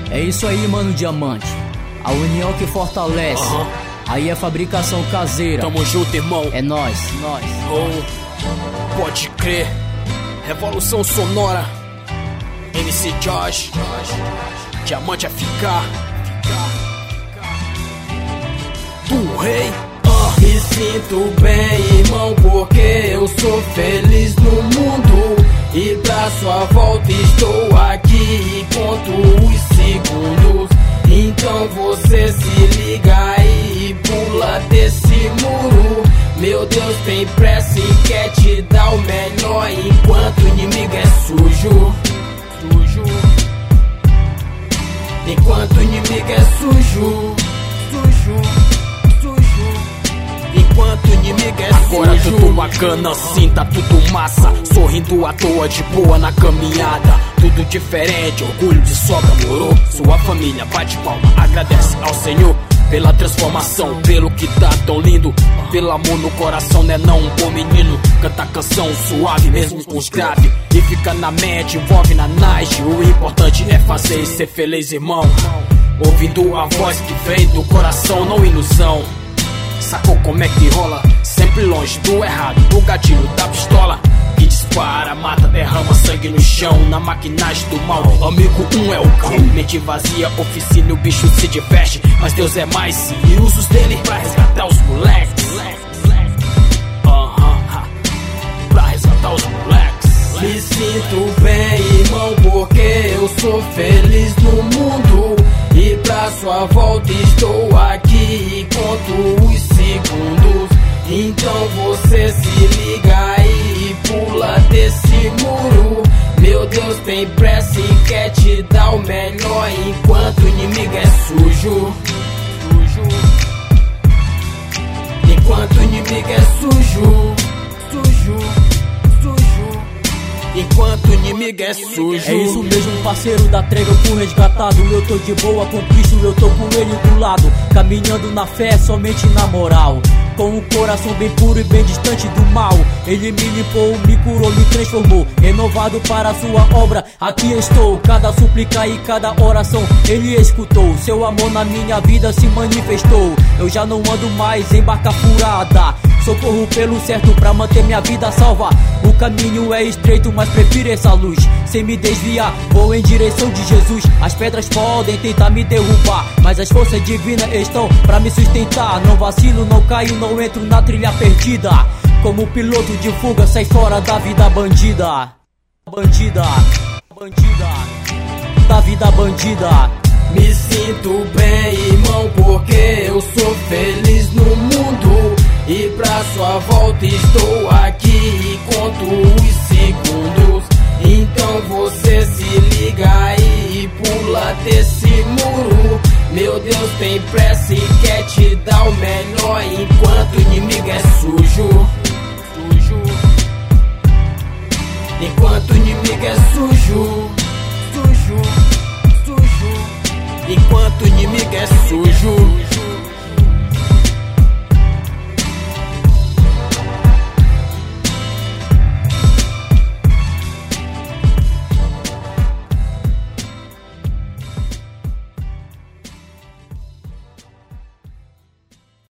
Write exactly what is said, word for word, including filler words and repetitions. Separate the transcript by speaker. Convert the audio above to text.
Speaker 1: É isso aí, mano, diamante. A união que fortalece.
Speaker 2: Uhum.
Speaker 1: Aí é fabricação caseira.
Speaker 2: Tamo junto, irmão.
Speaker 1: É nóis, nóis.
Speaker 2: Oh, pode crer. Revolução sonora. M C Josh. Diamante F K. Do rei. Uh.
Speaker 3: Me sinto bem, irmão, porque eu sou feliz no mundo. E pra sua volta estou aqui e conto os segundos. Então você se liga aí e pula desse muro. Meu Deus, tem pressa e quer te dar o melhor, enquanto o inimigo é sujo. Sujo. Enquanto o inimigo é sujo. Sujo. Sujo. Enquanto o inimigo é
Speaker 2: Agora
Speaker 3: sujo.
Speaker 2: tudo bacana assim, tá tudo massa. Sorrindo à toa, de boa na caminhada. Tudo diferente, orgulho de sobra, morou. Sua família bate palma, agradece ao Senhor pela transformação, pelo que tá tão lindo. Pelo amor no coração, né não, um bom menino. Canta canção suave, mesmo com os grave. E fica na mente, envolve na night. O importante é fazer e ser feliz, irmão. Ouvindo a voz que vem do coração, não ilusão. Sacou como é que rola? Sempre longe do errado, do gatilho da pistola que dispara, mata, derrama sangue no chão. Na maquinagem do mal, amigo um é o cão. Mente vazia, oficina, o bicho se diverte. Mas Deus é mais e usa os dele pra resgatar os moleques. Aham, uh-huh. Pra resgatar os moleques.
Speaker 3: Me sinto bem, irmão, porque eu sou feliz no mundo. E pra sua volta estou aqui e conto os segundos. Então você se liga aí e pula desse muro. Meu Deus, tem pressa e quer te dar o melhor, enquanto o inimigo é sujo. Sujo. Enquanto o inimigo é sujo. Sujo. Sujo. Enquanto o inimigo é sujo.
Speaker 1: É isso mesmo, parceiro da treva, eu fui resgatado. Eu tô de boa com Cristo, eu tô com ele do lado. Caminhando na fé, somente na moral. Com o coração bem puro e bem distante do mal. Ele me limpou, me curou, me transformou. Renovado para a sua obra, aqui estou. Cada súplica e cada oração ele escutou. Seu amor na minha vida se manifestou. Eu já não ando mais em barca furada. Socorro pelo certo pra manter minha vida salva. O caminho é estreito, mas prefiro essa luz. Sem me desviar, vou em direção de Jesus. As pedras podem tentar me derrubar, mas as forças divinas estão pra me sustentar. Não vacilo, não caio, não entro na trilha perdida. Como piloto de fuga, sai fora da vida bandida. Bandida, bandida, da vida bandida.
Speaker 3: Me sinto bem, irmão, porque eu sou feliz no mundo. E pra sua volta estou aqui e conto os segundos. Então você se liga aí e pula desse muro. Meu Deus, tem pressa e quer te dar o melhor, enquanto o inimigo é sujo. Sujo. Enquanto o inimigo é sujo. Sujo. Sujo. Enquanto o inimigo é sujo.